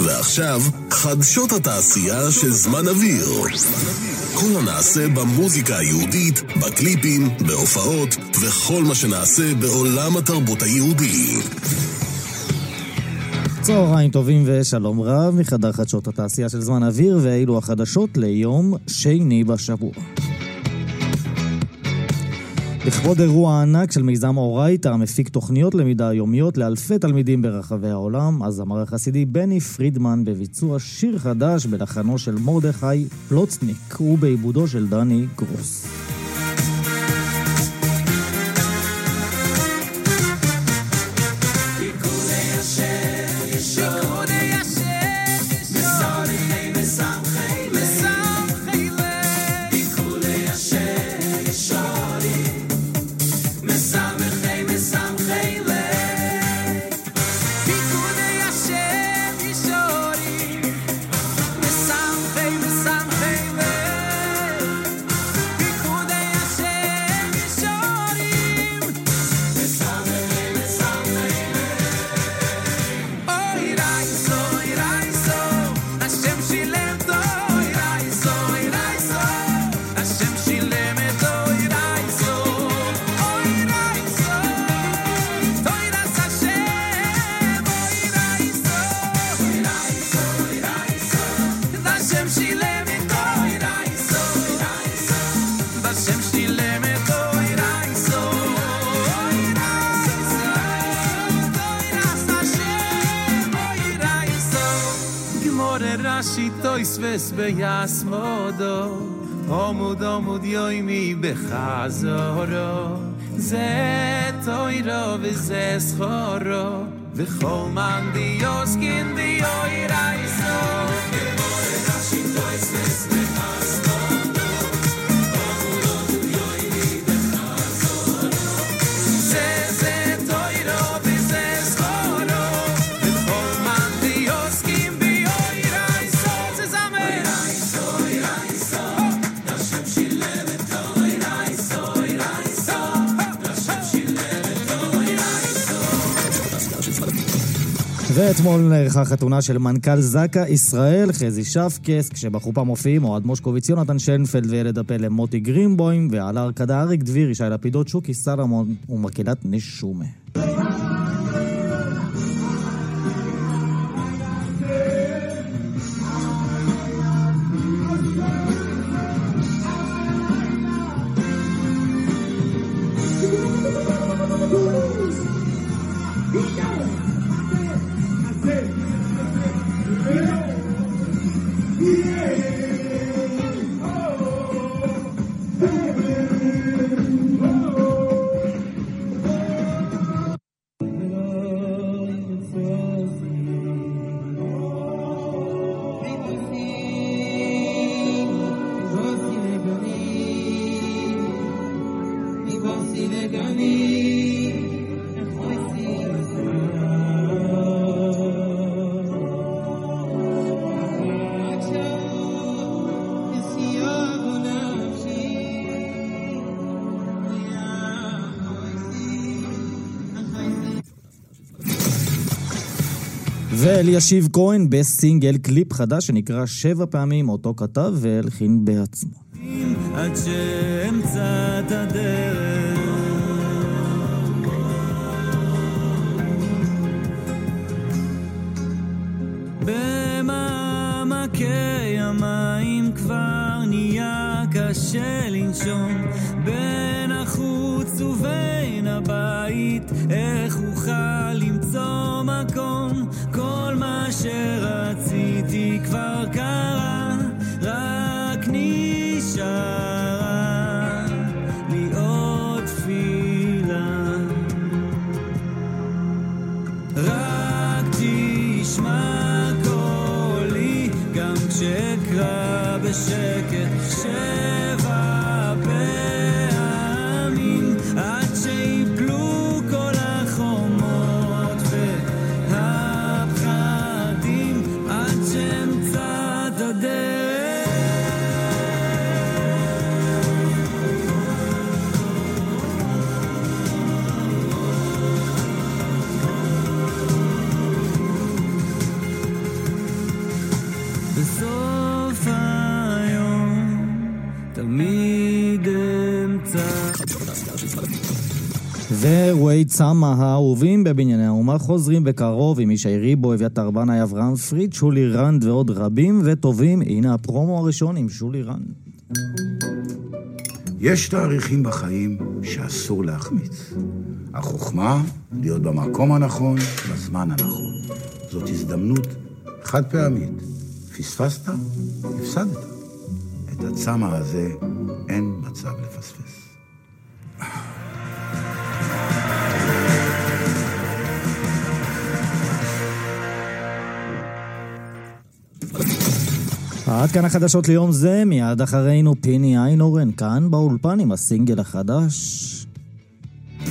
ועכשיו, חדשות התעשייה של זמן אוויר. כל הנעשה במוזיקה היהודית, בקליפים, בהופעות, וכל מה שנעשה בעולם התרבות היהודי. צהריים טובים ושלום רב מחדר חדשות התעשייה של זמן אוויר, ואילו החדשות ליום שני בשבוע. לכבוד אירוע ענק של מיזם אורייתא, המפיק תוכניות למידה יומיות לאלפי תלמידים ברחבי העולם, הזמר החסידי בני פרידמן בביצוע שיר חדש בלחנו של מרדכי פלוצניק ובעיבודו של דני גרוס. ביסמודו עמוד עמוד יומי בחזורו זה תוירו וזה סחורו וכל מן דיוסקין דיוי רייסו גמור רשיתו אספס ביסמודו עמוד עמוד יומי בחזורו זה תוירו וזה סחורו וכל מן דיוסקין ואתמול נערכה חתונה של מנכ"ל זקה ישראל, חזי שפקס, כשבחופה מופיעים אוהד מושקוביץ, יונתן שנפלד וילד הפלא מוטי גרינבוים, ועל ההרקדה אריק דביר, ישי לפידות, שוקי סלמון ומקהלת נשומה. ואלישיב כהן בסינגל קליפ חדש שנקרא 7 פעמים, אותו כתב והלחין בעצמו. עד שאמצע את הדרך במעמקי המים כבר נהיה קשה לנשום בין החוץ ובין הבית איך אוכל למצוא מקום כל מה שרציתי כבר קרה רק נשארה לי עוד תפילה רק תשמע קולי גם כשאקרא בשקט 7 פעמים עד שיפלו כל החומות והפחדים עד שאמצא את הדרך בסוף היום תמיד אמצע. ואירועי צמה האהובים בבנייני האומה חוזרים בקרוב עם ישי ריבו, אביתר בנאי, אברהם פריד, שולי רנד ועוד רבים וטובים. הנה הפרומו הראשון עם שולי רנד. יש תאריכים בחיים שאסור להחמיץ. החוכמה להיות במקום הנכון, בזמן הנכון. זאת הזדמנות חד פעמית. פספסת, הפסדת. את הצמה הזה אין מצב לפספס. עד כאן החדשות ליום זה, מיד אחרינו פיני איינורן כאן באולפן עם הסינגל החדש.